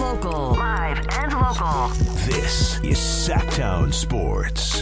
local. Live and local. This is Sacktown Sports.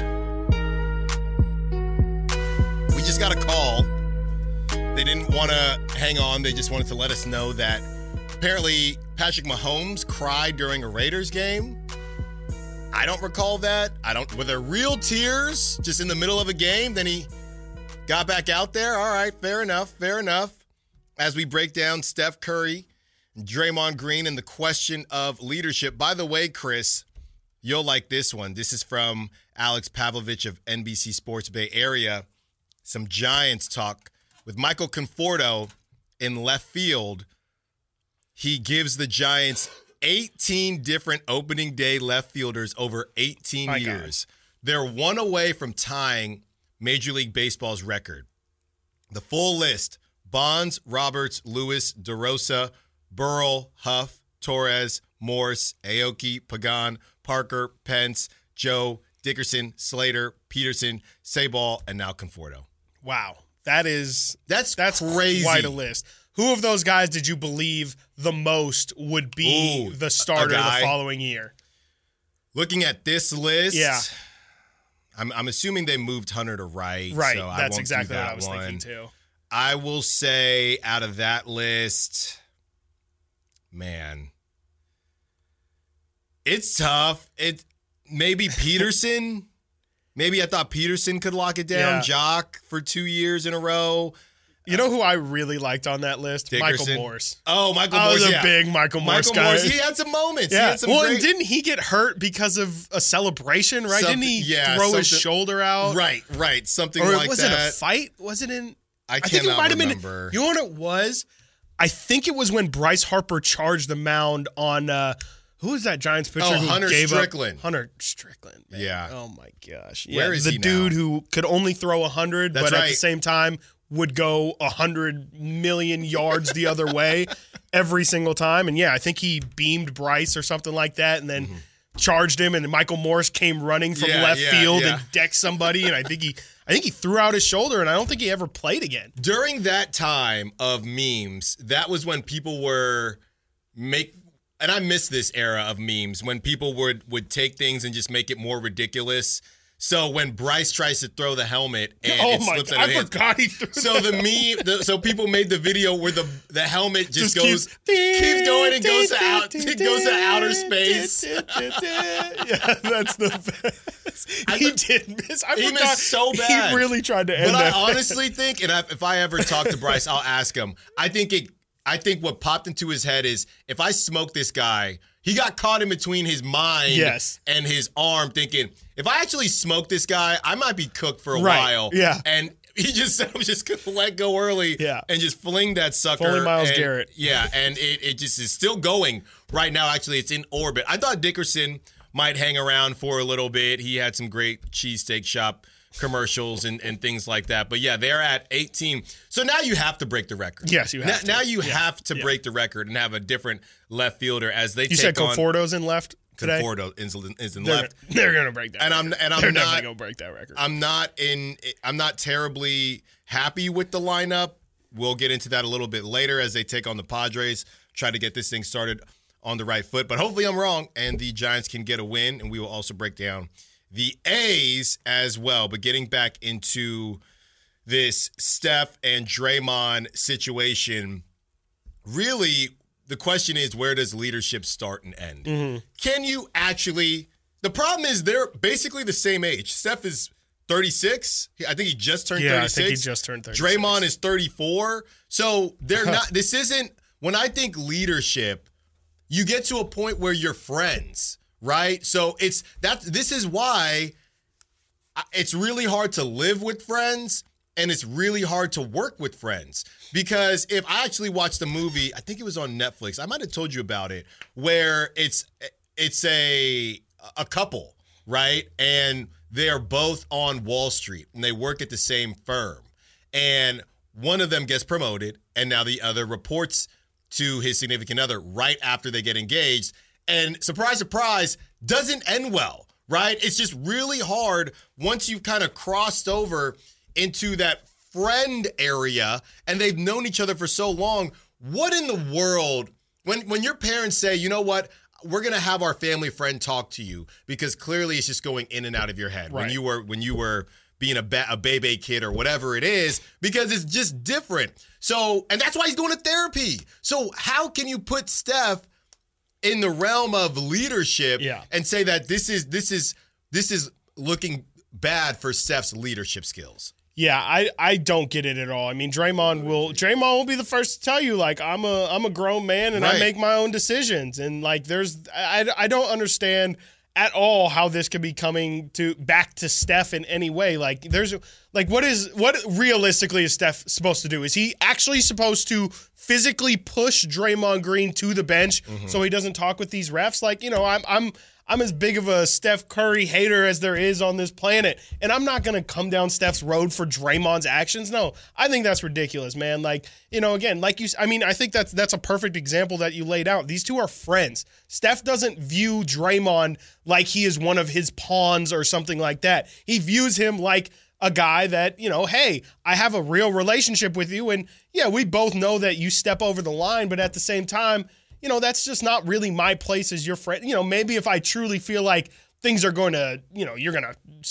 We just got a call. They didn't want to hang on. They just wanted to let us know that apparently Patrick Mahomes cried during a Raiders game. I don't recall that. Were there real tears just in the middle of a game? Then he got back out there. All right, fair enough. As we break down Steph Curry, Draymond Green, and the question of leadership. By the way, Chris, you'll like this one. This is from Alex Pavlovich of NBC Sports Bay Area. Some Giants talk with Michael Conforto in left field. He gives the Giants 18 different opening day left fielders over 18 years. They're one away from tying Major League Baseball's record. The full list: Bonds, Roberts, Lewis, DeRosa, Burrell, Huff, Torres, Morse, Aoki, Pagan, Parker, Pence, Joe, Dickerson, Slater, Peterson, Sabal, and now Conforto. Wow. That's crazy. Quite a list. Who of those guys did you believe the most would be the starter the following year? Looking at this list, yeah, I'm assuming they moved Hunter to right. Right, so that's exactly what that I was thinking too. I will say out of that list, man, it's tough. Maybe Peterson. Maybe I thought Peterson could lock it down. Yeah. Jock for 2 years in a row. You know who I really liked on that list? Dickerson. Michael Morse. Oh, Michael Morse, I was a big Michael Morse guy. Morse, he had some moments. Yeah. He had some and didn't he get hurt because of a celebration, right? Didn't he throw his shoulder out? Right. Something or like that. Was it a fight? Was it in? I think it might have been. You know what it was? I think it was when Bryce Harper charged the mound on who was that Giants pitcher who Hunter gave Strickland. Up? Hunter Strickland. Man. Yeah. Oh my gosh. Where is the he dude now? who could only throw 100, but right. at the same time would go 100 million yards the other way every single time. And yeah, I think he beamed Bryce or something like that, and then charged him. And Michael Morse came running from left field and decked somebody. And I think he threw out his shoulder, and I don't think he ever played again. During that time of memes, that was when people were and I miss this era of memes, when people would take things and just make it more ridiculous. So when Bryce tries to throw the helmet and it slips out of his hand. I forgot he threw So the meme, so people made the video where the helmet just keeps going and goes to outer space. Yeah, that's the best. He did miss. He missed so bad. He really tried to end But that. I honestly think, and if I ever talk to Bryce, I'll ask him. I think what popped into his head is, if I smoke this guy, he got caught in between his mind and his arm, thinking, if I actually smoke this guy, I might be cooked for a while. Yeah. And he just said, I'm just going to let go early and just fling that sucker. Only Myles Garrett. Yeah, and it just is still going right now. Actually, it's in orbit. I thought Dickerson might hang around for a little bit. He had some great cheesesteak shop commercials and things like that. But yeah, they're at 18. So now you have to break the record. Yes, you have to. Now you have to break the record and have a different left fielder as they You said Conforto's in left today? Conforto is in left. They're going to break that record. They're definitely not going to break that record. I'm not terribly happy with the lineup. We'll get into that a little bit later as they take on the Padres, try to get this thing started on the right foot. But hopefully I'm wrong and the Giants can get a win, and we will also break down the A's as well. But getting back into this Steph and Draymond situation, really the question is, where does leadership start and end? Mm-hmm. Can you actually – the problem is they're basically the same age. Steph is 36. I think he just turned 36. Yeah, I think he just turned 36. Draymond is 34. So they're not – this isn't – when I think leadership, you get to a point where you're friends, right? So this is why it's really hard to live with friends and it's really hard to work with friends. Because if I actually watched a movie, I think it was on Netflix, I might have told you about it, where it's a couple, right? And they're both on Wall Street and they work at the same firm. And one of them gets promoted and now the other reports to his significant other right after they get engaged. And surprise, surprise, doesn't end well, right? It's just really hard once you've kind of crossed over into that friend area and they've known each other for so long. What in the world, when your parents say, you know what, we're gonna have our family friend talk to you because clearly it's just going in and out of your head Right. when you were being a baby kid or whatever it is, because it's just different. So, and that's why he's going to therapy. So how can you put Steph in the realm of leadership and say that this is looking bad for Steph's leadership skills? Yeah, I don't get it at all. I mean, Draymond will be the first to tell you, like, I'm a grown man and I make my own decisions. And like I don't understand at all how this could be coming back to Steph in any way. Like what realistically is Steph supposed to do? Is he actually supposed to physically push Draymond Green to the bench so he doesn't talk with these refs? Like, you know, I'm as big of a Steph Curry hater as there is on this planet, and I'm not going to come down Steph's road for Draymond's actions. No, I think that's ridiculous, man. Like, you know, again, like I think that's a perfect example that you laid out. These two are friends. Steph doesn't view Draymond like he is one of his pawns or something like that. He views him like a guy that, you know, hey, I have a real relationship with you, and yeah, we both know that you step over the line, but at the same time, you know, that's just not really my place as your friend. You know, maybe if I truly feel like things are going to, you know, you're going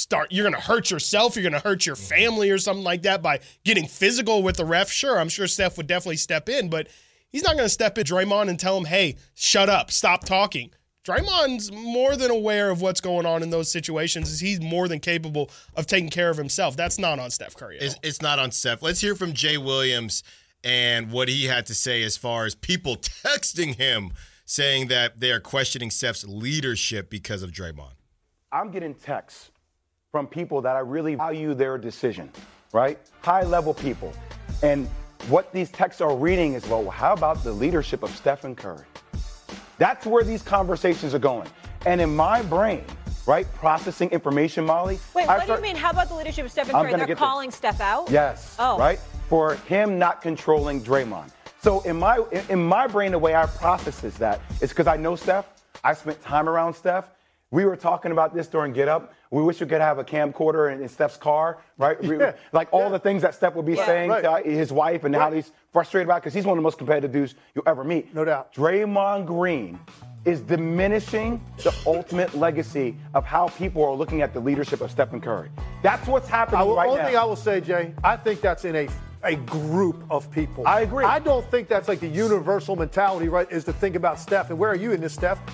to hurt yourself, you're going to hurt your family or something like that by getting physical with the ref, sure, I'm sure Steph would definitely step in, but he's not going to step in Draymond and tell him, hey, shut up, stop talking. Draymond's more than aware of what's going on in those situations. He's more than capable of taking care of himself. That's not on Steph Curry at all. It's not on Steph. Let's hear from Jay Williams and what he had to say as far as people texting him saying that they are questioning Steph's leadership because of Draymond. I'm getting texts from people that I really value their decision, right? High-level people. And what these texts are reading is, well, how about the leadership of Stephen Curry? That's where these conversations are going. And in my brain, right, processing information, Molly. Wait, what do you mean? How about the leadership of Stephen Curry? They're calling Steph out? Yes. Oh. Right? For him not controlling Draymond. So in my brain, the way I process is that it's because I know Steph. I spent time around Steph. We were talking about this during Get Up. We wish we could have a camcorder in Steph's car, right? Like all the things that Steph would be saying to his wife and how he's frustrated about it, because he's one of the most competitive dudes you'll ever meet. No doubt. Draymond Green is diminishing the ultimate legacy of how people are looking at the leadership of Stephen Curry. That's what's happening right now. The only thing I will say, Jay, I think that's in a group of people. I agree. I don't think that's like the universal mentality, right, is to think about Steph. And where are you in this, Steph?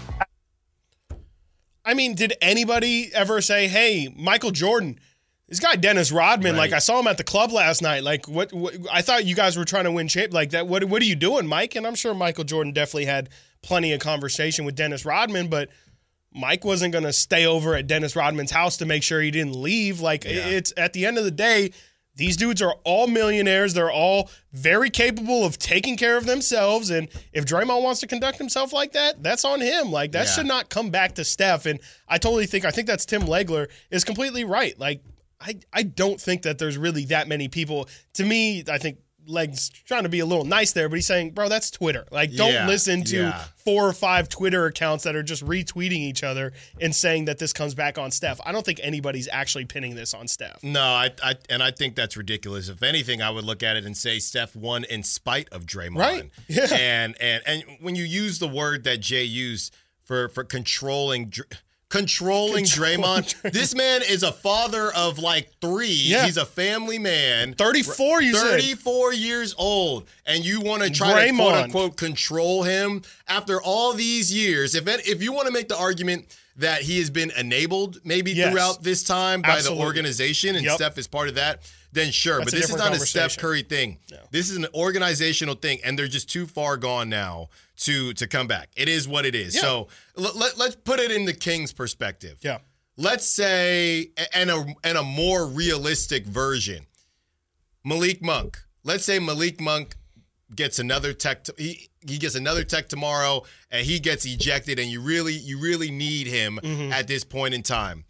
I mean, did anybody ever say, hey, Michael Jordan, this guy Dennis Rodman, like I saw him at the club last night. Like, what I thought you guys were trying to win shape like that. What are you doing, Mike? And I'm sure Michael Jordan definitely had plenty of conversation with Dennis Rodman, but Mike wasn't going to stay over at Dennis Rodman's house to make sure he didn't leave. Like, it's at the end of the day, these dudes are all millionaires. They're all very capable of taking care of themselves. And if Draymond wants to conduct himself like that, that's on him. Like, that should not come back to Steph. And I think that's Tim Legler is completely right. Like, I don't think that there's really that many people. To me, I think Leg's trying to be a little nice there, but he's saying, bro, that's Twitter. Like, don't listen to 4 or 5 Twitter accounts that are just retweeting each other and saying that this comes back on Steph. I don't think anybody's actually pinning this on Steph. No, I think that's ridiculous. If anything, I would look at it and say Steph won in spite of Draymond. Right. Yeah. And when you use the word that Jay used for controlling Draymond. This man is a father of like 3. Yeah. He's a family man. 34, you said. 34 years old. And you want to try to, quote unquote, control him after all these years. If you want to make the argument that he has been enabled maybe throughout this time by the organization and Steph is part of that, then sure. But this is not a Steph Curry thing. No. This is an organizational thing, and they're just too far gone now to come back. It is what it is. Yeah. So let's put it in the Kings' perspective. Yeah. Let's say, and a more realistic version, Malik Monk. Let's say Malik Monk gets another tech. He gets another tech tomorrow, and he gets ejected, and you really need him at this point in time.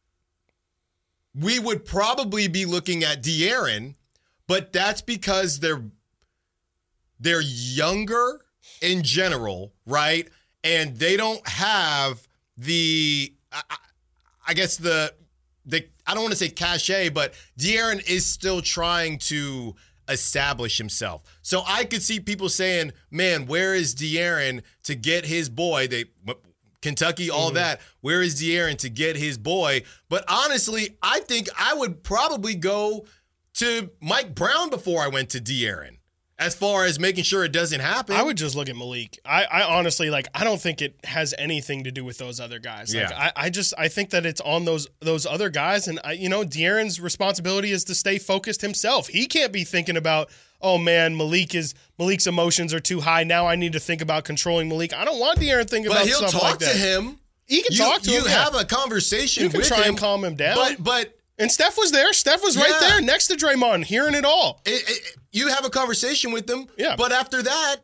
We would probably be looking at De'Aaron, but that's because they're younger in general, right? And they don't have I guess I don't want to say cachet, but De'Aaron is still trying to establish himself. So I could see people saying, man, where is De'Aaron to get his boy? Kentucky, all that. Where is De'Aaron to get his boy? But honestly, I think I would probably go to Mike Brown before I went to De'Aaron. As far as making sure it doesn't happen. I would just look at Malik. I honestly, I don't think it has anything to do with those other guys. Yeah. I think that it's on those other guys. And, De'Aaron's responsibility is to stay focused himself. He can't be thinking about, oh, man, Malik's emotions are too high. Now I need to think about controlling Malik. I don't want De'Aaron thinking about stuff like that. But he'll talk to him. He can talk to him. You have a conversation with him. You can try and calm him down. But and Steph was there. Steph was right there next to Draymond, hearing it all. You have a conversation with them. Yeah. But after that,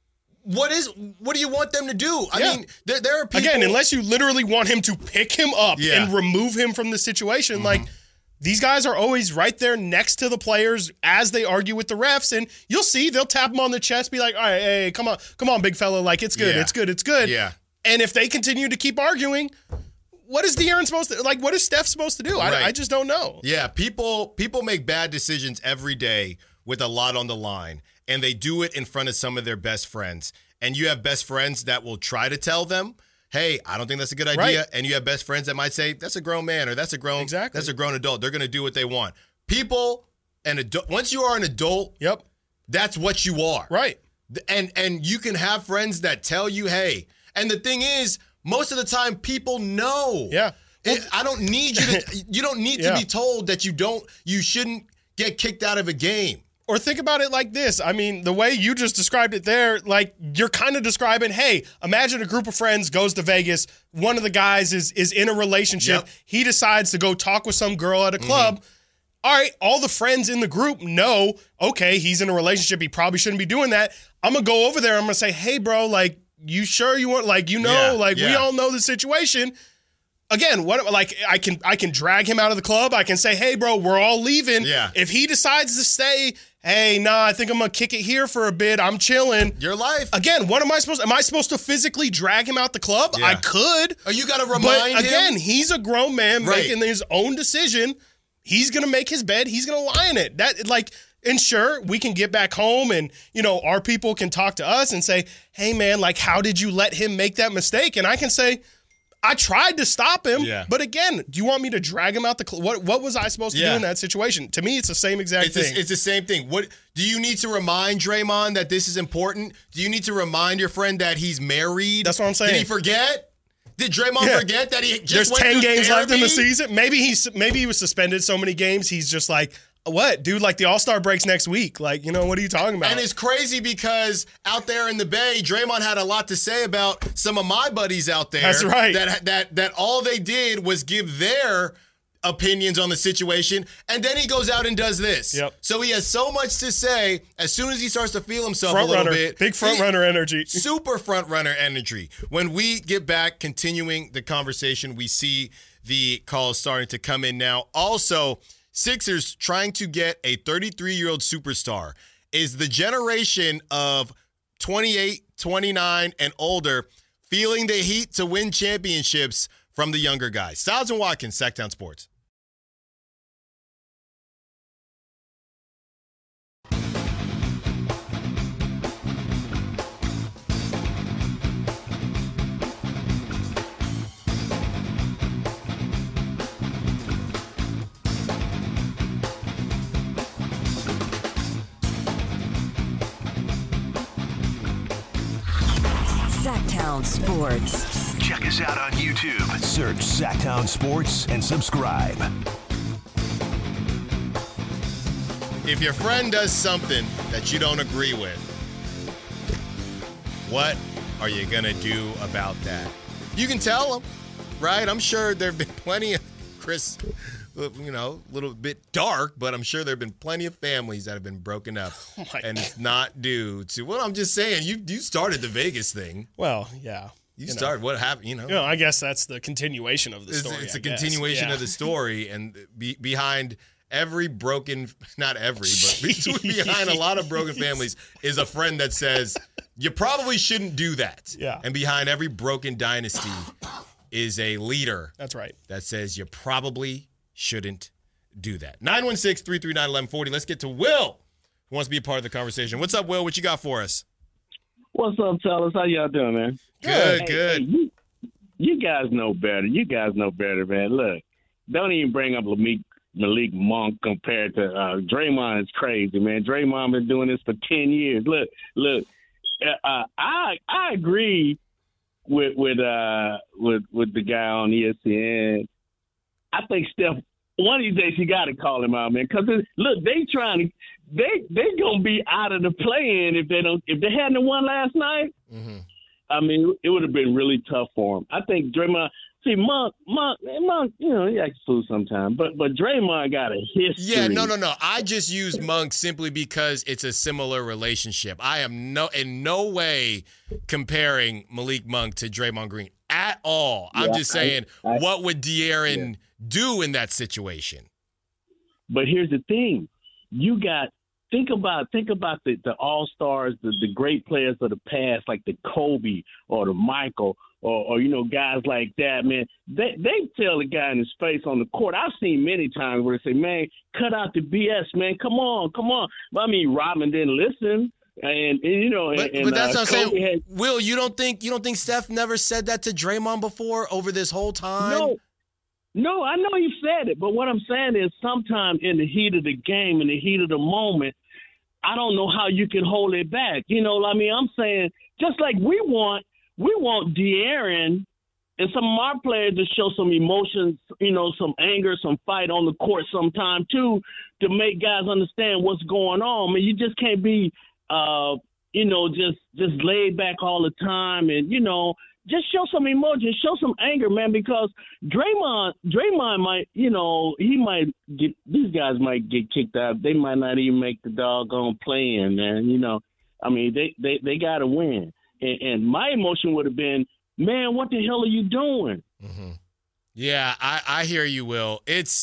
what do you want them to do? I mean, there are people. Again, unless you literally want him to pick him up and remove him from the situation, these guys are always right there next to the players as they argue with the refs, and you'll see they'll tap them on the chest, be like, all right, hey, come on, big fella, it's good, it's good. Yeah. And if they continue to keep arguing, what is De'Aaron supposed to what is Steph supposed to do? Right. I just don't know. Yeah, people make bad decisions every day with a lot on the line, and they do it in front of some of their best friends. And you have best friends that will try to tell them, hey, I don't think that's a good idea. Right. And you have best friends that might say, that's a grown man or that's a grown adult. They're going to do what they want. People, once you are an adult, that's what you are. Right. And you can have friends that tell you, hey, and the thing is, most of the time, people know. Yeah. I don't need you to. You don't need to be told that you shouldn't get kicked out of a game. Or think about it like this. I mean, the way you just described it there, you're kind of describing, hey, imagine a group of friends goes to Vegas. One of the guys is in a relationship. Yep. He decides to go talk with some girl at a club. All right, all the friends in the group know, okay, he's in a relationship. He probably shouldn't be doing that. I'm going to go over there. I'm going to say, hey, bro, you sure you want, we all know the situation. Again, I can drag him out of the club. I can say, hey, bro, we're all leaving. Yeah. If he decides to stay, hey, I think I'm going to kick it here for a bit. I'm chilling. Your life. Again, what am I supposed to physically drag him out the club? Yeah. I could. Oh, you got to remind him. But again, he's a grown man making his own decision. He's going to make his bed. He's going to lie in it. And sure, we can get back home and, our people can talk to us and say, hey, man, how did you let him make that mistake? And I can say, I tried to stop him. Yeah. But again, do you want me to drag him out the club? What was I supposed to do in that situation? To me, it's the same exact thing. It's the same thing. What do you need to remind Draymond that this is important? Do you need to remind your friend that he's married? That's what I'm saying. Did he forget? Did Draymond forget that he just There's went 10 games therapy? left in the season? Maybe he was suspended so many games, he's just like, what, dude? The All-Star break's next week. What are you talking about? And it's crazy because out there in the Bay, Draymond had a lot to say about some of my buddies out there. That's right. That all they did was give their opinions on the situation, and then he goes out and does this. Yep. So he has so much to say. As soon as he starts to feel himself front a little runner, bit. Big front runner energy. Super front runner energy. When we get back, continuing the conversation, we see the calls starting to come in now. Also, Sixers trying to get a 33-year-old superstar. Is the generation of 28, 29, and older feeling the heat to win championships from the younger guys? Styles and Watkins, Sacktown Sports. Sacktown Sports. Check us out on YouTube. Search Sacktown Sports and subscribe. If your friend does something that you don't agree with, what are you going to do about that? You can tell them, right? I'm sure there have been plenty of, Chris, a little bit dark, but I'm sure there have been plenty of families that have been broken up. And it's not due to, well, I'm just saying, you started the Vegas thing. Well, yeah. You started, what happened, I guess that's the continuation of the story. It's a continuation of the story, and behind every broken, not every, but behind a lot of broken families is a friend that says, you probably shouldn't do that. Yeah. And behind every broken dynasty is a leader. That's right. That says you probably shouldn't do that. 916-339-1140. Let's get to Will, who wants to be a part of the conversation. What's up, Will? What you got for us? What's up, fellas? How y'all doing, man? Good. Hey, You guys know better. Man. Look, don't even bring up Malik Monk compared to Draymond. Is crazy, man. Draymond been doing this for 10 years. Look. I agree with the guy on ESPN. I think Steph, one of these days you got to call him out, man. Because look, they gonna be out of the play-in if they hadn't won last night. Mm-hmm. I mean, it would have been really tough for him. I think Draymond. See, Monk, you know, he acts fool sometimes, but Draymond got a history. Yeah, no. I just use Monk simply because it's a similar relationship. I am in no way comparing Malik Monk to Draymond Green at all. I'm just saying, what would De'Aaron do in that situation? But here's the thing: think about the all-stars, the great players of the past, like the Kobe or the Michael. Or you know, guys like that, man, they tell the guy in his face on the court. I've seen many times where they say, man, cut out the BS, man. Come on. I mean, Rodman didn't listen. And you know, but that's what I'm saying. Will, you don't think Steph never said that to Draymond before over this whole time? No, I know you said it, but what I'm saying is sometimes in the heat of the game, in the heat of the moment, I don't know how you can hold it back. You know, I mean, I'm saying just like we want De'Aaron and some of our players to show some emotions, you know, some anger, some fight on the court sometime too, to make guys understand what's going on. I mean, you just can't be, you know, just laid back all the time, and you know, just show some emotion, show some anger, man. Because Draymond might, you know, these guys might get kicked out. They might not even make the doggone play-in, man. You know, I mean, they got to win. And my emotion would have been, man, what the hell are you doing? Mm-hmm. Yeah, I hear you, Will.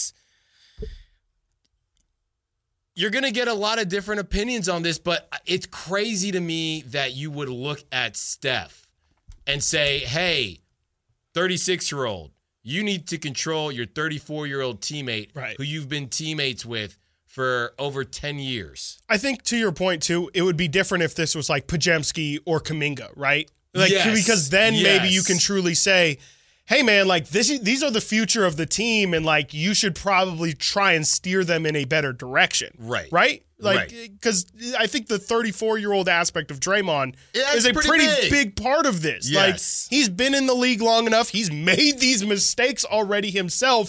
You're going to get a lot of different opinions on this, but it's crazy to me that you would look at Steph and say, hey, 36-year-old, you need to control your 34-year-old teammate who you've been teammates with for over 10 years. I think to your point, too, it would be different if this was like Podziemski or Kuminga, right? Like, because then maybe you can truly say, hey, man, like these are the future of the team, and like you should probably try and steer them in a better direction. Right? Like, because I think the 34-year-old aspect of Draymond is a pretty big part of this. Yes. Like, he's been in the league long enough. He's made these mistakes already himself.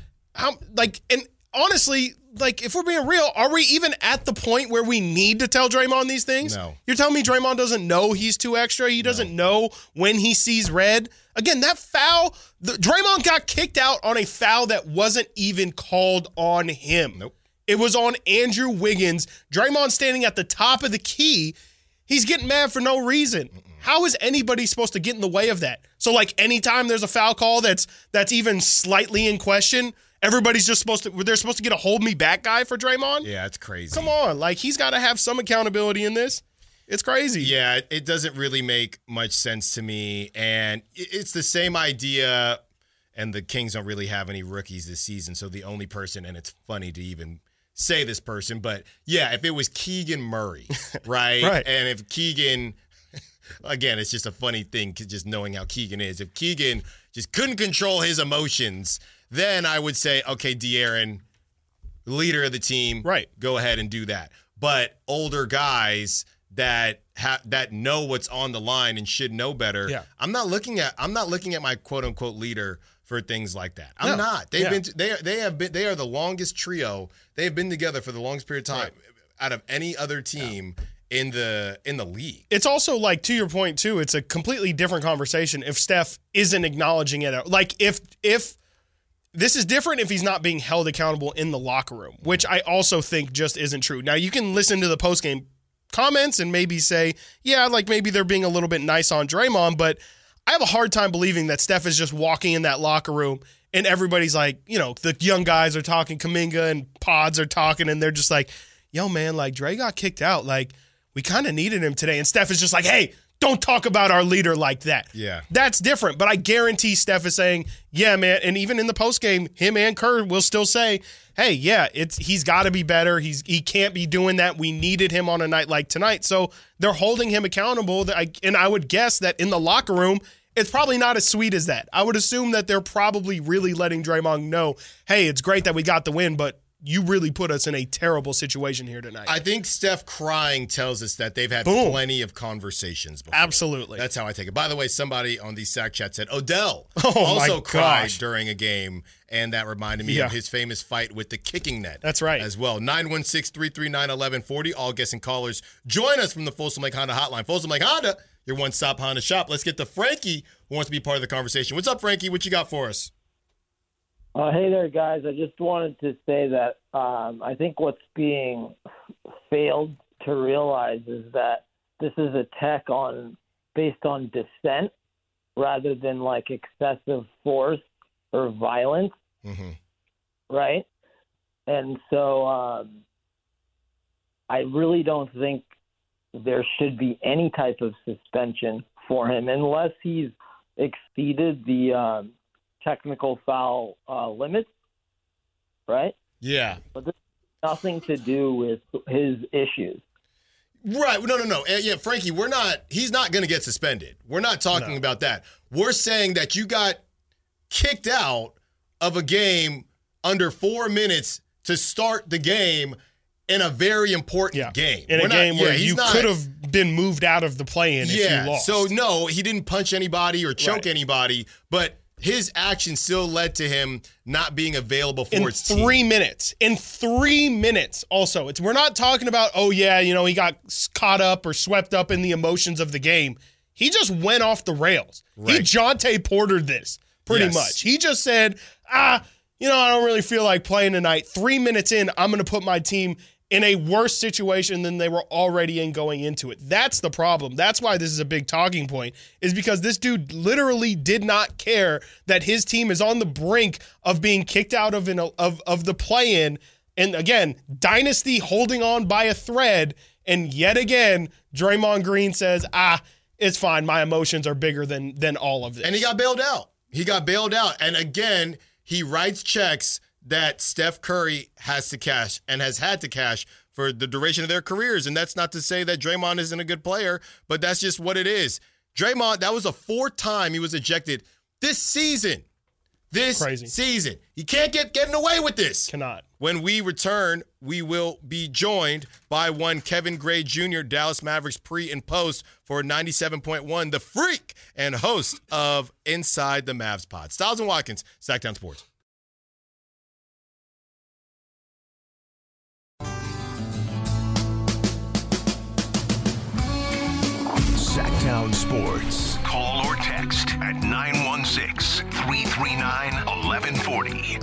And honestly, like, if we're being real, are we even at the point where we need to tell Draymond these things? No. You're telling me Draymond doesn't know he's too extra? He doesn't know when he sees red? Again, that foul, Draymond got kicked out on a foul that wasn't even called on him. Nope. It was on Andrew Wiggins. Draymond standing at the top of the key. He's getting mad for no reason. How is anybody supposed to get in the way of that? So, like, anytime there's a foul call that's even slightly in question, everybody's just they're supposed to get a hold me back guy for Draymond? Yeah, it's crazy. Come on. Like, he's got to have some accountability in this. It's crazy. Yeah, it doesn't really make much sense to me. And it's the same idea, and the Kings don't really have any rookies this season, so the only person, and it's funny to even say this person, but yeah, if it was Keegan Murray, right? And if Keegan, again, it's just a funny thing, just knowing how Keegan is. If Keegan just couldn't control his emotions, then I would say, okay, De'Aaron, leader of the team, go ahead and do that. But older guys that know what's on the line and should know better, I'm not looking at my quote unquote leader for things like that. I'm not. They are the longest trio. They have been together for the longest period of time out of any other team in the league. It's also, like, to your point too, it's a completely different conversation if Steph isn't acknowledging it. Like, if this is different if he's not being held accountable in the locker room, which I also think just isn't true. Now, you can listen to the postgame comments and maybe say, yeah, like maybe they're being a little bit nice on Draymond, but I have a hard time believing that Steph is just walking in that locker room and everybody's like, you know, the young guys are talking, Kuminga and Pods are talking, and they're just like, yo, man, like, Dre got kicked out. Like, we kind of needed him today. And Steph is just like, hey, don't talk about our leader like that. Yeah. That's different. But I guarantee Steph is saying, yeah, man, and even in the postgame, him and Kerr will still say, hey, yeah, he's got to be better. He can't be doing that. We needed him on a night like tonight. So they're holding him accountable. And I would guess that in the locker room, it's probably not as sweet as that. I would assume that they're probably really letting Draymond know, hey, it's great that we got the win, but you really put us in a terrible situation here tonight. I think Steph crying tells us that they've had plenty of conversations before. Absolutely. That's how I take it. By the way, somebody on the Sack Chat said Odell also also cried during a game, and that reminded me of his famous fight with the kicking net. That's right. As well. 916-339-1140. All guests and callers join us from the Folsom Lake Honda hotline. Folsom Lake Honda, your one-stop Honda shop. Let's get to Frankie, who wants to be part of the conversation. What's up, Frankie? What you got for us? Hey there, guys. I just wanted to say that I think what's being failed to realize is that this is a tech based on dissent rather than like excessive force or violence, right? And so I really don't think there should be any type of suspension for him unless he's exceeded the technical foul limits, right? Yeah. But this has nothing to do with his issues. Right. No. Yeah, Frankie, he's not going to get suspended. We're not talking about that. We're saying that you got kicked out of a game under 4 minutes to start the game in a very important game. In a game where you could have been moved out of the play-in if you lost. So, no, he didn't punch anybody or choke anybody, but his action still led to him not being available for his team. In 3 minutes. Also, we're not talking about, he got caught up or swept up in the emotions of the game. He just went off the rails. Right. He Jonte Portered this pretty much. He just said, I don't really feel like playing tonight. 3 minutes in, I'm going to put my team in a worse situation than they were already in going into it. That's the problem. That's why this is a big talking point, is because this dude literally did not care that his team is on the brink of being kicked out of the play-in. And again, dynasty holding on by a thread. And yet again, Draymond Green says, it's fine. My emotions are bigger than all of this. And he got bailed out. And again, he writes checks that Steph Curry has to cash and has had to cash for the duration of their careers. And that's not to say that Draymond isn't a good player, but that's just what it is. Draymond, that was the 4th time he was ejected this season. Season. He can't get getting away with this. Cannot. When we return, we will be joined by one Kevin Gray Jr., Dallas Mavericks pre and post for 97.1, the freak and host of Inside the Mavs Pod. Styles and Watkins, Sacktown Sports. Sacktown Sports. Call or text at 916-339-1140.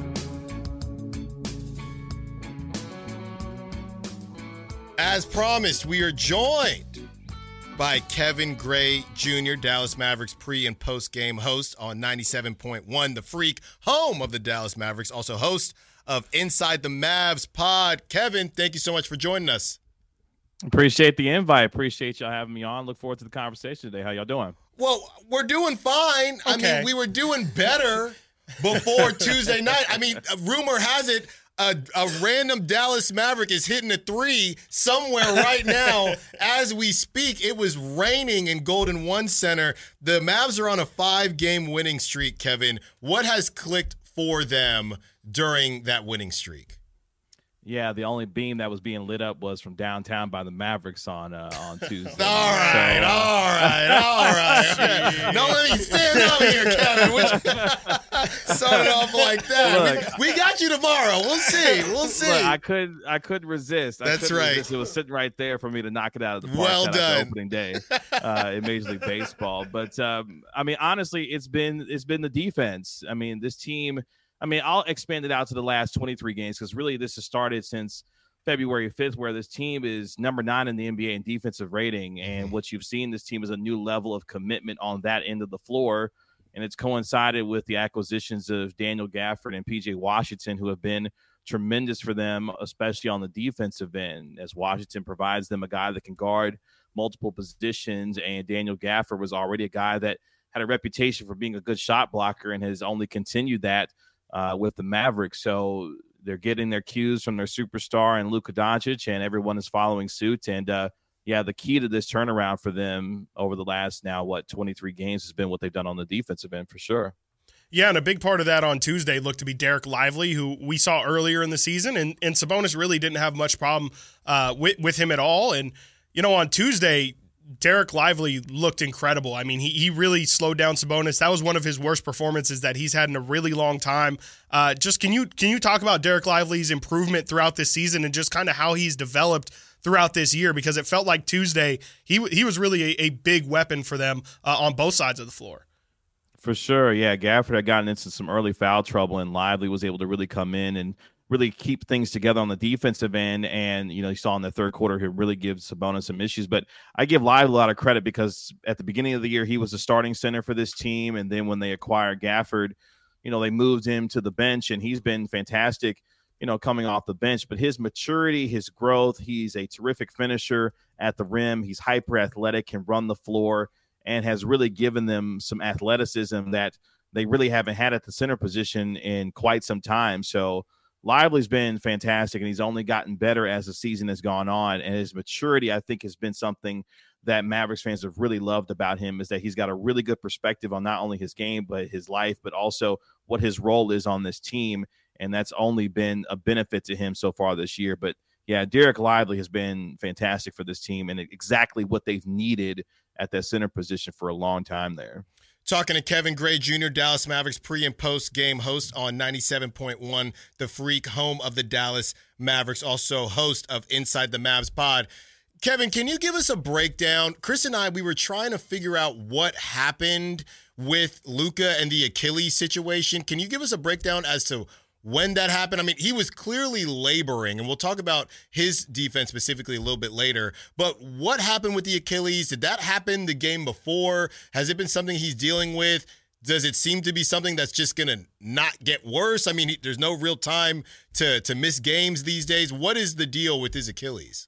As promised, we are joined by Kevin Gray Jr., Dallas Mavericks pre- and post-game host on 97.1 The Freak, home of the Dallas Mavericks, also host of Inside the Mavs Pod. Kevin, thank you so much for joining us. Appreciate the invite. Appreciate y'all having me on. Look forward to the conversation today. How y'all doing? Well, we're doing fine. Okay. I mean, we were doing better before Tuesday night. I mean, rumor has it a random Dallas Maverick is hitting a 3 somewhere right now as we speak. It was raining in Golden One Center. The Mavs are on a 5-game winning streak, Kevin. What has clicked for them during that winning streak? Yeah, the only beam that was being lit up was from downtown by the Mavericks on Tuesday. All right. No, let me stand up here, Kevin. Start it off like that. Look, we got you tomorrow. We'll see. Look, I couldn't resist. That's right. Resist. It was sitting right there for me to knock it out of the park. Well done. Opening day in Major League Baseball. But I mean, honestly, it's been the defense. I mean, this team. I mean, I'll expand it out to the last 23 games because really this has started since February 5th, where this team is number 9 in the NBA in defensive rating. And what you've seen, this team is a new level of commitment on that end of the floor. And it's coincided with the acquisitions of Daniel Gafford and PJ Washington, who have been tremendous for them, especially on the defensive end, as Washington provides them a guy that can guard multiple positions. And Daniel Gafford was already a guy that had a reputation for being a good shot blocker and has only continued that with the Mavericks. So they're getting their cues from their superstar and Luka Doncic, and everyone is following suit. And yeah, the key to this turnaround for them over the last 23 games has been what they've done on the defensive end for sure. Yeah, and a big part of that on Tuesday looked to be Derek Lively, who we saw earlier in the season, and Sabonis really didn't have much problem with him at all. And, on Tuesday, Derek Lively looked incredible. I mean, he really slowed down Sabonis. That was one of his worst performances that he's had in a really long time. Just can you talk about Derek Lively's improvement throughout this season and just kind of how he's developed throughout this year? Because it felt like Tuesday he was really a big weapon for them on both sides of the floor. For sure, yeah. Gafford had gotten into some early foul trouble, and Lively was able to really come in and really keep things together on the defensive end. And, you saw in the third quarter, he really gives Sabonis some issues. But I give Lively a lot of credit because at the beginning of the year, he was the starting center for this team. And then when they acquired Gafford, they moved him to the bench, and he's been fantastic, coming off the bench. But his maturity, his growth, he's a terrific finisher at the rim. He's hyper athletic, can run the floor, and has really given them some athleticism that they really haven't had at the center position in quite some time. So Lively's been fantastic, and he's only gotten better as the season has gone on. And his maturity, I think, has been something that Mavericks fans have really loved about him, is that he's got a really good perspective on not only his game, but his life, but also what his role is on this team. And that's only been a benefit to him so far this year. But yeah, Derek Lively has been fantastic for this team and exactly what they've needed at that center position for a long time there. Talking to Kevin Gray Jr., Dallas Mavericks pre- and post-game host on 97.1, The Freak, home of the Dallas Mavericks, also host of Inside the Mavs pod. Kevin, can you give us a breakdown? Chris and I, we were trying to figure out what happened with Luka and the Achilles situation. Can you give us a breakdown as to when that happened? I mean, he was clearly laboring, and we'll talk about his defense specifically a little bit later. But what happened with the Achilles? Did that happen the game before? Has it been something he's dealing with? Does it seem to be something that's just going to not get worse? I mean, there's no real time to miss games these days. What is the deal with his Achilles?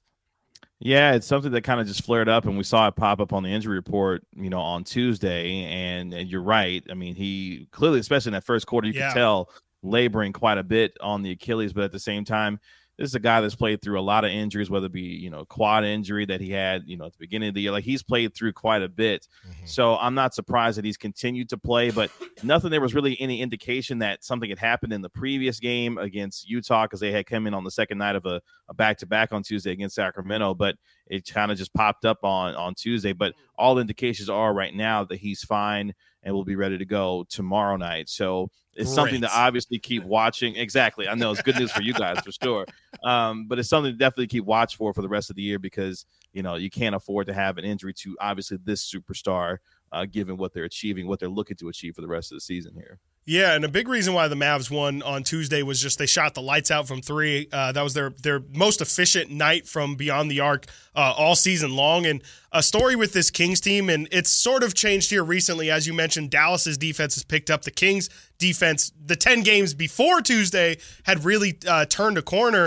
Yeah, it's something that kind of just flared up, and we saw it pop up on the injury report, on Tuesday. And you're right. I mean, he clearly, especially in that first quarter, you could tell laboring quite a bit on the Achilles, but at the same time, this is a guy that's played through a lot of injuries, whether it be, quad injury that he had, at the beginning of the year. Like, he's played through quite a bit. Mm-hmm. So I'm not surprised that he's continued to play, but there was really any indication that something had happened in the previous game against Utah, because they had come in on the second night of a back-to-back on Tuesday against Sacramento, but it kind of just popped up on Tuesday. But all indications are right now that he's fine and will be ready to go tomorrow night. So it's something to obviously keep watching. Exactly. I know it's good news for you guys for sure. But it's something to definitely keep watch for the rest of the year, because, you can't afford to have an injury to obviously this superstar, given what they're achieving, what they're looking to achieve for the rest of the season here. Yeah, and a big reason why the Mavs won on Tuesday was just they shot the lights out from three. That was their most efficient night from beyond the arc all season long. And a story with this Kings team, and it's sort of changed here recently. As you mentioned, Dallas's defense has picked up. The Kings defense, the 10 games before Tuesday, had really turned a corner.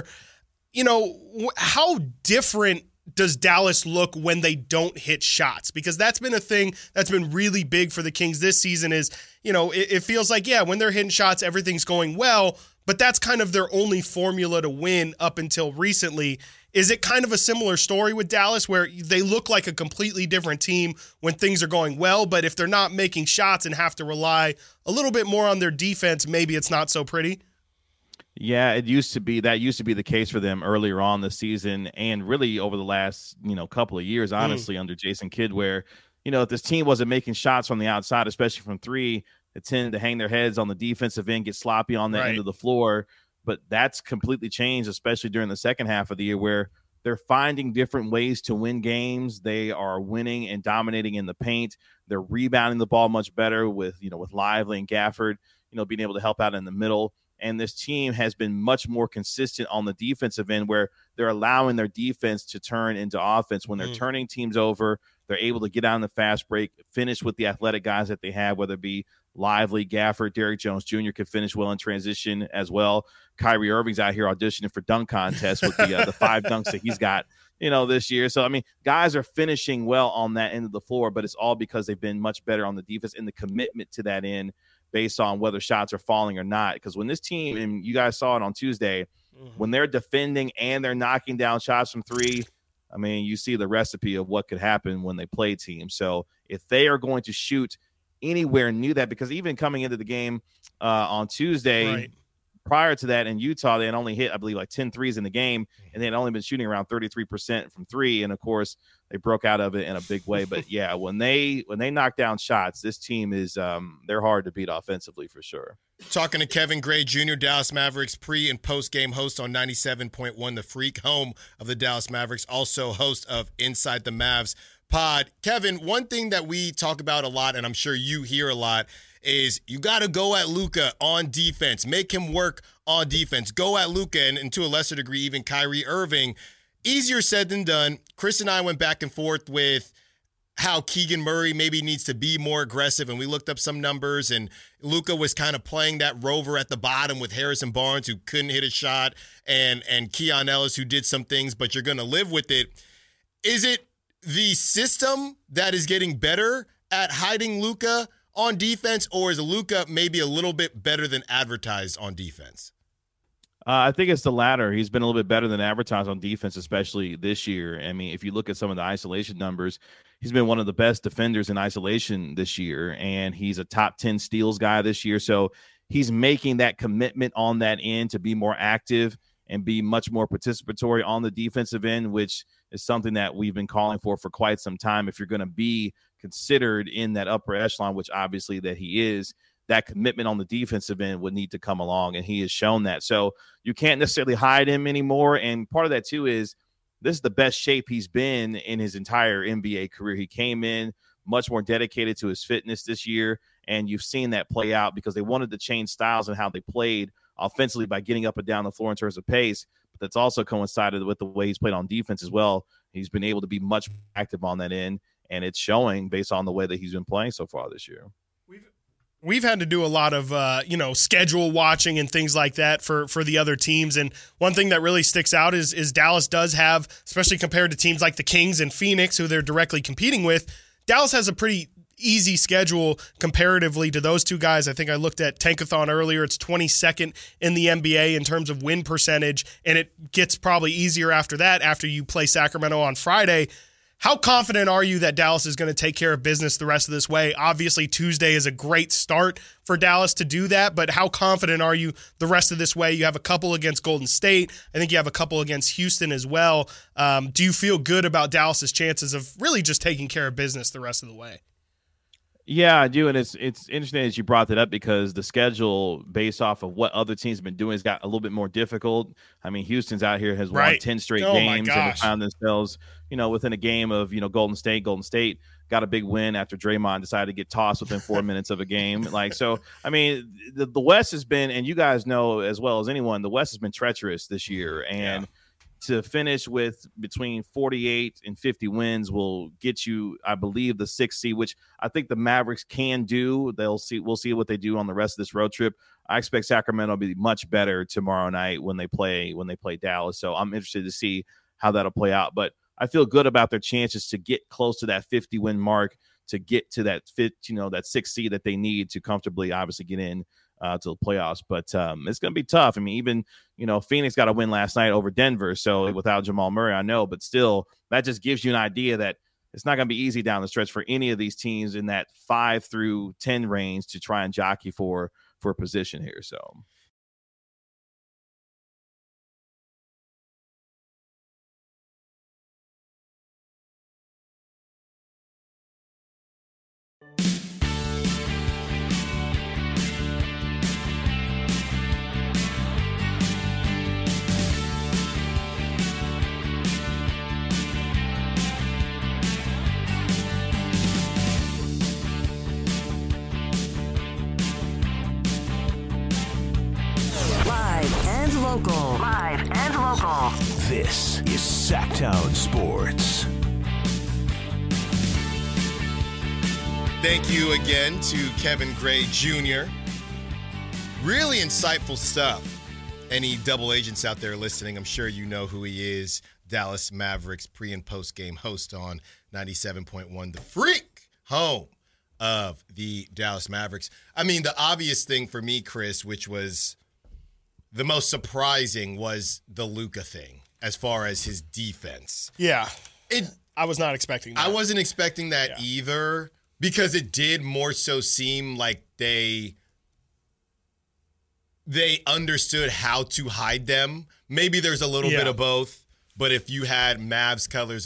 How different does Dallas look when they don't hit shots? Because that's been a thing that's been really big for the Kings this season is, it feels like, when they're hitting shots, everything's going well, but that's kind of their only formula to win up until recently. Is it kind of a similar story with Dallas where they look like a completely different team when things are going well, but if they're not making shots and have to rely a little bit more on their defense, maybe it's not so pretty? Yeah, that used to be the case for them earlier on this season, and really over the last, couple of years, honestly, under Jason Kidd, where, if this team wasn't making shots from the outside, especially from three, they tended to hang their heads on the defensive end, get sloppy on the end of the floor. But that's completely changed, especially during the second half of the year, where they're finding different ways to win games. They are winning and dominating in the paint. They're rebounding the ball much better with Lively and Gafford, being able to help out in the middle. And this team has been much more consistent on the defensive end, where they're allowing their defense to turn into offense. When they're turning teams over, they're able to get out in the fast break, finish with the athletic guys that they have, whether it be Lively, Gafford, Derrick Jones Jr. can finish well in transition as well. Kyrie Irving's out here auditioning for dunk contests with the 5 dunks that he's got, this year. So, I mean, guys are finishing well on that end of the floor, but it's all because they've been much better on the defense and the commitment to that end based on whether shots are falling or not. Because when this team, and you guys saw it on Tuesday, when they're defending and they're knocking down shots from three, I mean, you see the recipe of what could happen when they play teams. So if they are going to shoot anywhere near that, because even coming into the game on Tuesday, right. prior to that in Utah, they had only hit, I believe, like 10 threes in the game, and they had only been shooting around 33% from three. And of course, they broke out of it in a big way. But yeah, when they knock down shots, this team is they're hard to beat offensively for sure. Talking to Kevin Gray Jr., Dallas Mavericks pre- and post-game host on 97.1 The Freak, home of the Dallas Mavericks, also host of Inside the Mavs pod. Kevin, one thing that we talk about a lot, and I'm sure you hear a lot, is you got to go at Luka on defense. Make him work on defense. Go at Luka, and to a lesser degree, even Kyrie Irving. Easier said than done. Chris and I went back and forth with how Keegan Murray maybe needs to be more aggressive, and we looked up some numbers, and Luka was kind of playing that rover at the bottom with Harrison Barnes, who couldn't hit a shot, and Keon Ellis, who did some things, but you're going to live with it. Is it the system that is getting better at hiding Luka on defense, or is Luka maybe a little bit better than advertised on defense? I think it's the latter. He's been a little bit better than advertised on defense, especially this year. I mean, if you look at some of the isolation numbers, he's been one of the best defenders in isolation this year, and he's a top 10 steals guy this year. So he's making that commitment on that end to be more active and be much more participatory on the defensive end, which is something that we've been calling for quite some time. If you're going to be considered in that upper echelon, which obviously that he is, that commitment on the defensive end would need to come along, and he has shown that. So you can't necessarily hide him anymore, and part of that too is this is the best shape he's been in his entire NBA career. He came in much more dedicated to his fitness this year, and you've seen that play out because they wanted to change styles and how they played offensively by getting up and down the floor in terms of pace, but that's also coincided with the way he's played on defense as well. He's been able to be much more active on that end, and it's showing based on the way that he's been playing so far this year. We've had to do a lot of, schedule watching and things like that for the other teams. And one thing that really sticks out is Dallas does have, especially compared to teams like the Kings and Phoenix, who they're directly competing with, Dallas has a pretty easy schedule comparatively to those two guys. I think I looked at Tankathon earlier. It's 22nd in the NBA in terms of win percentage, and it gets probably easier after that after you play Sacramento on Friday. How confident are you that Dallas is going to take care of business the rest of this way? Obviously, Tuesday is a great start for Dallas to do that, but how confident are you the rest of this way? You have a couple against Golden State. I think you have a couple against Houston as well. Do you feel good about Dallas's chances of really just taking care of business the rest of the way? Yeah, I do, and it's interesting that you brought that up because the schedule, based off of what other teams have been doing, has got a little bit more difficult. I mean, Houston's out here has won 10 straight games and have found themselves, within a game of, Golden State. Golden State got a big win after Draymond decided to get tossed within 4 minutes of a game. So, I mean, the West has been, and you guys know as well as anyone, the West has been treacherous this year, and to finish with between 48 and 50 wins will get you, I believe, the 6th seed, which I think the Mavericks can do. We'll see what they do on the rest of this road trip. I expect Sacramento to be much better tomorrow night when they play Dallas. So I'm interested to see how that'll play out. But I feel good about their chances to get close to that 50 win mark, to get to that that 6th seed that they need to comfortably obviously get in to the playoffs. But it's going to be tough. I mean, even, Phoenix got a win last night over Denver. So without Jamal Murray, I know, but still that just gives you an idea that it's not going to be easy down the stretch for any of these teams in that 5 through 10 range to try and jockey for position here. So. Live and local. This is Sacktown Sports. Thank you again to Kevin Gray Jr. Really insightful stuff. Any double agents out there listening, I'm sure you know who he is. Dallas Mavericks pre- and post-game host on 97.1 The Freak, home of the Dallas Mavericks. I mean, the obvious thing for me, Chris, which was the most surprising, was the Luka thing. as far as his defense. Yeah. I was not expecting that. I wasn't expecting that either, because it did more so seem like they understood how to hide them. Maybe there's a little bit of both, but if you had Mav-colored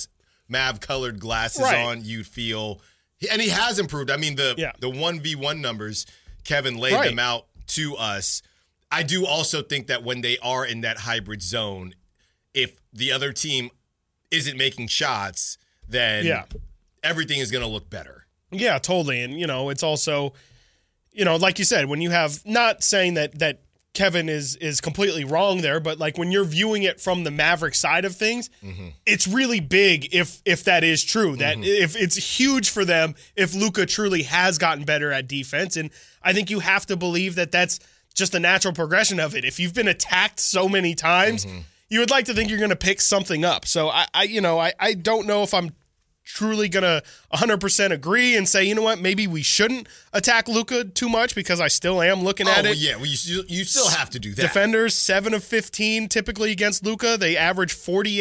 glasses on, you'd feel, and he has improved. I mean, the 1v1 numbers, Kevin laid them out to us. I do also think that when they are in that hybrid zone, if the other team isn't making shots, then everything is going to look better. Yeah, totally. And, it's also, like you said, when you have, not saying that Kevin is completely wrong there, but like when you're viewing it from the Maverick side of things, it's really big if that is true. That if it's huge for them if Luka truly has gotten better at defense. And I think you have to believe that that's just the natural progression of it. If you've been attacked so many times, you would like to think you're going to pick something up. So I don't know if I'm truly going to 100% agree and say, you know what, maybe we shouldn't attack Luka too much, because I still am looking at it. Yeah, you still have to do that. Defenders, 7 of 15 typically against Luka. They average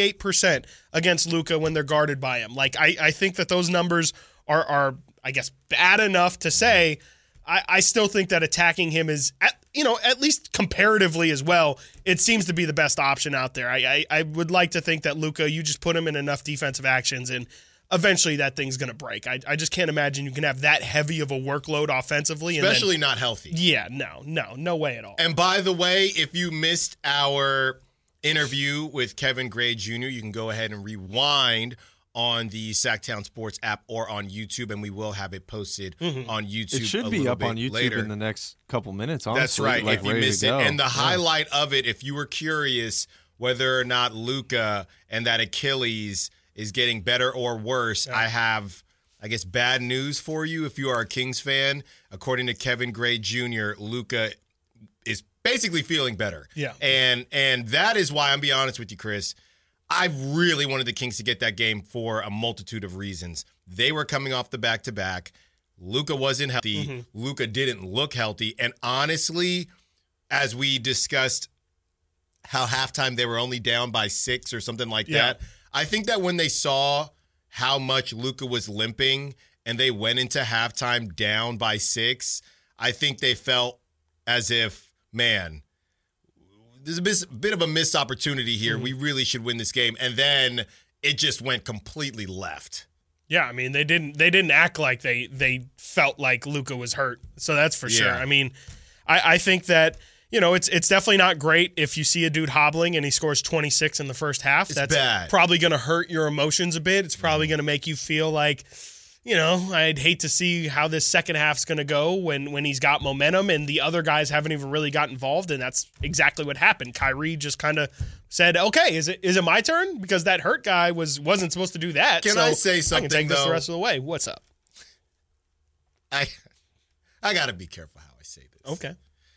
48% against Luka when they're guarded by him. Like, I think that those numbers are I guess, bad enough to say I still think that attacking him is, at least comparatively as well, it seems to be the best option out there. I would like to think that Luka, you just put him in enough defensive actions and eventually that thing's going to break. I just can't imagine you can have that heavy of a workload offensively. Especially not healthy. Yeah, no way at all. And by the way, if you missed our interview with Kevin Gray Jr., you can go ahead and rewind on the Sacktown Sports app or on YouTube, and we will have it posted on YouTube. It should be up on YouTube later in the next couple minutes, honestly. That's right, if you miss it. And the highlight of it, if you were curious whether or not Luka and that Achilles is getting better or worse, I have, I guess, bad news for you if you are a Kings fan. According to Kevin Gray Jr., Luka is basically feeling better. Yeah. And that is why, I'm being honest with you, Chris, I really wanted the Kings to get that game for a multitude of reasons. They were coming off the back-to-back. Luka wasn't healthy. Luka didn't look healthy. And honestly, as we discussed how halftime they were only down by 6 or something like that, I think that when they saw how much Luka was limping and they went into halftime down by 6, I think they felt as if, man, there's a bit of a missed opportunity here. We really should win this game. And then it just went completely left. Yeah, I mean, they didn't act like they felt like Luka was hurt. So that's for sure. I mean, I think that, it's definitely not great if you see a dude hobbling and he scores 26 in the first half. It's That's bad. Probably going to hurt your emotions a bit. It's probably going to make you feel like, I'd hate to see how this second half's going to go when he's got momentum and the other guys haven't even really got involved, and that's exactly what happened. Kyrie just kind of said, "Okay, is it my turn?" Because that hurt guy wasn't supposed to do that. Can I say something? I can take this the rest of the way. What's up? I got to be careful how I say this. Okay.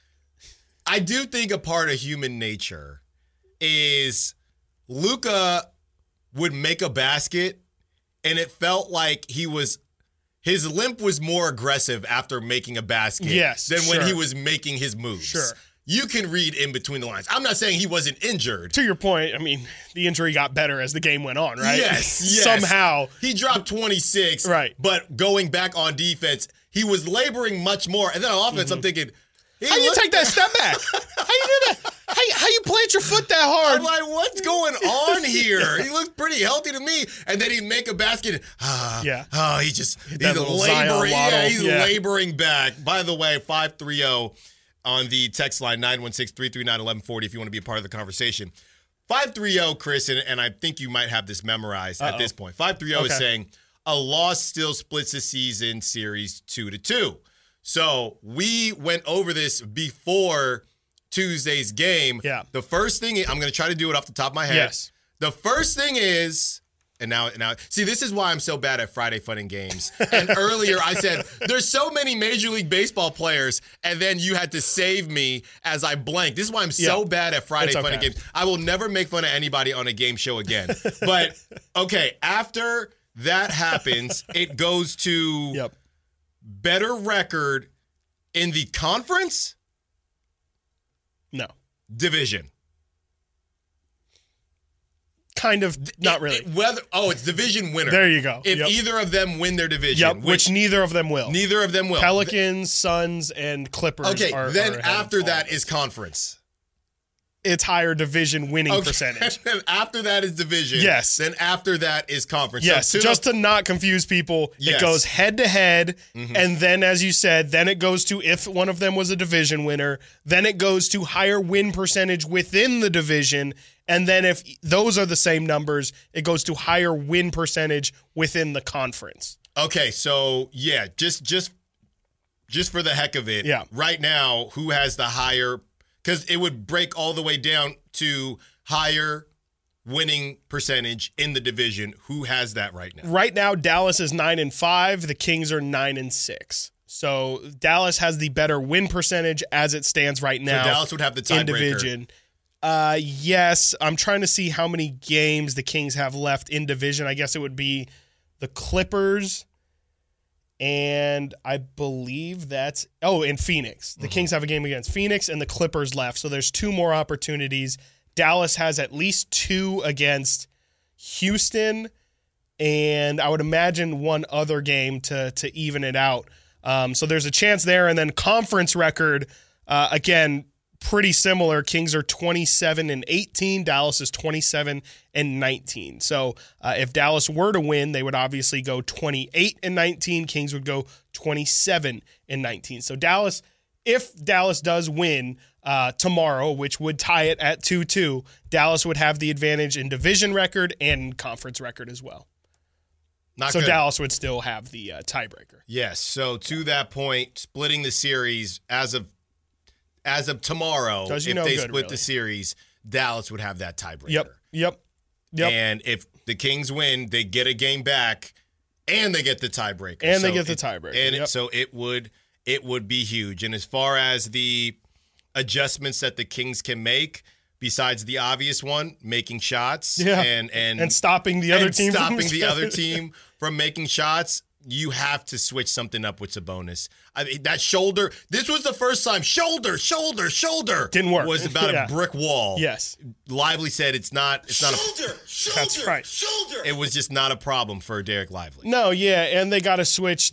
I do think a part of human nature is Luka would make a basket, and it felt like his limp was more aggressive after making a basket than when he was making his moves. Sure. You can read in between the lines. I'm not saying he wasn't injured. To your point, I mean, the injury got better as the game went on, right? Yes. Somehow. He dropped 26, right? But going back on defense, he was laboring much more. And then on offense, I'm thinking, how you take that step back? How you do that? How you plant your foot that hard? I'm like, what's going on here? He looks pretty healthy to me. And then he'd make a basket. He's laboring. He's laboring back. By the way, 530 on the text line, 916-339-1140 if you want to be a part of the conversation. 530, Chris, and I think you might have this memorized at this point. 530 is saying a loss still splits the season series 2-2. So we went over this before Tuesday's game. Yeah. The first thing, I'm going to try to do it off the top of my head. Yes. The first thing is, and now, see, this is why I'm so bad at Friday Fun and Games. And earlier I said, there's so many Major League Baseball players, and then you had to save me as I blanked. This is why I'm so bad at Friday Fun and Games. I will never make fun of anybody on a game show again. But, okay, after that happens, it goes to better record in the conference? No. Division. kind of not really. It's division winner. There you go. If either of them win their division, which neither of them will. Neither of them will. Pelicans, Suns, and Clippers. Okay, then are after that is conference. It's higher division winning percentage. Then after that is division. Yes. Then after that is conference. Yes. So to not confuse people, it goes head to head, and then, as you said, then it goes to if one of them was a division winner. Then it goes to higher win percentage within the division, and then if those are the same numbers, it goes to higher win percentage within the conference. Okay. So just for the heck of it. Yeah. Right now, who has the higher? Because it would break all the way down to higher winning percentage in the division. Who has that right now? Right now, Dallas is 9-5. The Kings are 9-6. So Dallas has the better win percentage as it stands right now. So Dallas would have the tiebreaker. In division. Yes. I'm trying to see how many games the Kings have left in division. I guess it would be the Clippers. And I believe and Phoenix. The Kings have a game against Phoenix and the Clippers left. So there's 2 more opportunities. Dallas has at least 2 against Houston, and I would imagine one other game to even it out. So there's a chance there. And then conference record, again, pretty similar. Kings are 27-18. Dallas is 27-19. So if Dallas were to win, they would obviously go 28-19. Kings would go 27-19. So Dallas, if Dallas does win tomorrow, which would tie it at 2-2, Dallas would have the advantage in division record and conference record as well. So Dallas would still have the tiebreaker. Yes. So to that point, splitting the series as of tomorrow, if they split the series, Dallas would have that tiebreaker. Yep. And if the Kings win, they get a game back, and they get the tiebreaker. So it would be huge. And as far as the adjustments that the Kings can make, besides the obvious one, making shots, and stopping the other team, from making shots. You have to switch something up with Sabonis. I mean, that shoulder, this was the first time, shoulder. Didn't work. Was about a brick wall. Yes. Lively said it's not shoulder. That's right. Shoulder. It was just not a problem for Derek Lively. No, and they got to switch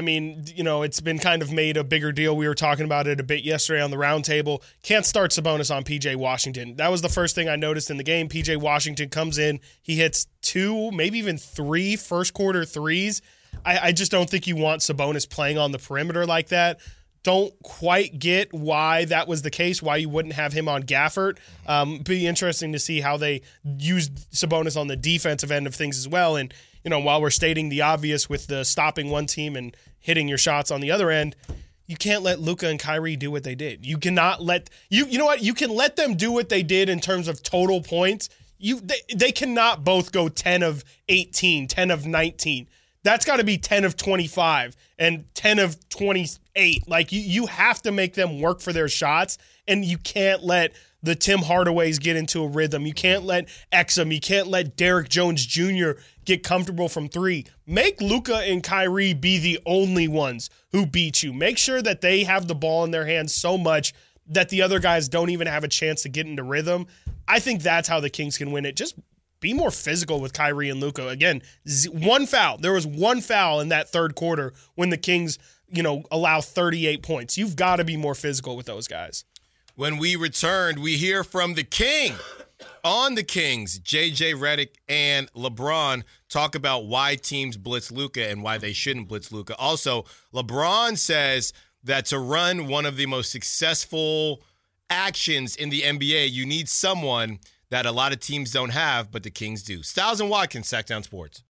it's been kind of made a bigger deal. We were talking about it a bit yesterday on the roundtable. Can't start Sabonis on P.J. Washington. That was the first thing I noticed in the game. P.J. Washington comes in, he hits 2, maybe even 3 first quarter threes. I just don't think you want Sabonis playing on the perimeter like that. Don't quite get why that was the case, why you wouldn't have him on Gafford. Be interesting to see how they used Sabonis on the defensive end of things as well. And, while we're stating the obvious with the stopping one team and hitting your shots on the other end, you can't let Luka and Kyrie do what they did. You cannot let – you know what? You can let them do what they did in terms of total points. They cannot both go 10 of 18, 10 of 19. That's got to be 10 of 25 and 10 of 28. Like, you have to make them work for their shots, and you can't let the Tim Hardaways get into a rhythm. You can't let Exum. You can't let Derek Jones Jr. get comfortable from 3. Make Luka and Kyrie be the only ones who beat you. Make sure that they have the ball in their hands so much that the other guys don't even have a chance to get into rhythm. I think that's how the Kings can win it. Just be more physical with Kyrie and Luka. Again, one foul. There was one foul in that third quarter when the Kings, allow 38 points. You've got to be more physical with those guys. When we returned, we hear from the King on the Kings. JJ Redick and LeBron talk about why teams blitz Luka and why they shouldn't blitz Luka. Also, LeBron says that to run one of the most successful actions in the NBA, you need someone that a lot of teams don't have, but the Kings do. Styles and Watkins, Sacktown Sports.